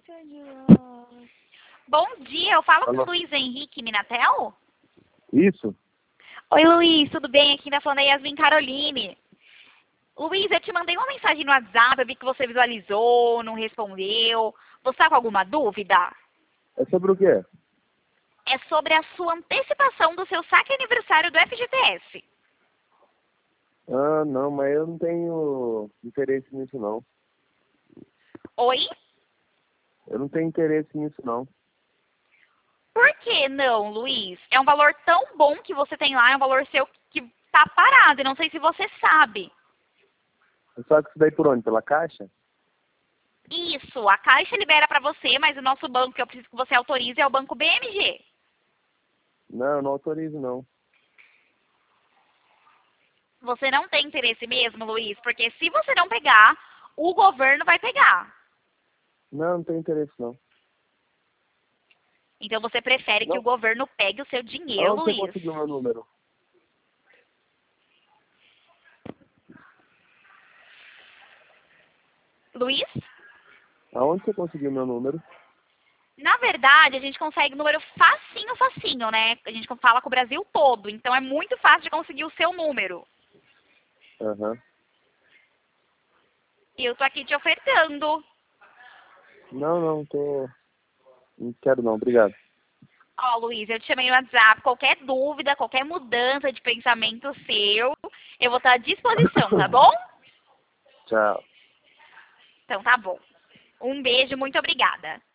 Bom dia, eu falo com Alô? o Luiz Henrique Minatel? Isso? Oi, Luiz, tudo bem? Aqui na falando da Yasmin Caroline. Luiz, eu te mandei uma mensagem no WhatsApp, eu vi que você visualizou, não respondeu. Você tá com alguma dúvida? É sobre o quê? É sobre a sua antecipação do seu saque aniversário do FGTS. Ah, não, mas eu não tenho interesse nisso, não. Oi? Eu não tenho interesse nisso, não. Por que não, Luiz? É um valor tão bom que você tem lá, é um valor seu que tá parado, e não sei se você sabe. Só que isso daí por onde? Pela Caixa? Isso, a Caixa libera para você, mas o nosso banco que eu preciso que você autorize é o Banco BMG. Não, eu não autorizo, não. Você não tem interesse mesmo, Luiz? Porque se você não pegar, o governo vai pegar. Não, não tenho interesse, não. Então você prefere que o Não. governo pegue o seu dinheiro, Aonde você Luiz? conseguiu meu número? Luiz? Aonde você conseguiu meu número? Na verdade, a gente consegue número facinho, facinho, né? A gente fala com o Brasil todo, então é muito fácil de conseguir o seu número. Aham. E eu tô aqui te ofertando. Não, não, tô... Não quero não, obrigado. Ó, Luiz, eu te chamei no WhatsApp. Qualquer dúvida, qualquer mudança de pensamento seu, eu vou estar à disposição, tá bom? Tchau. Então tá bom. Um beijo, muito obrigada.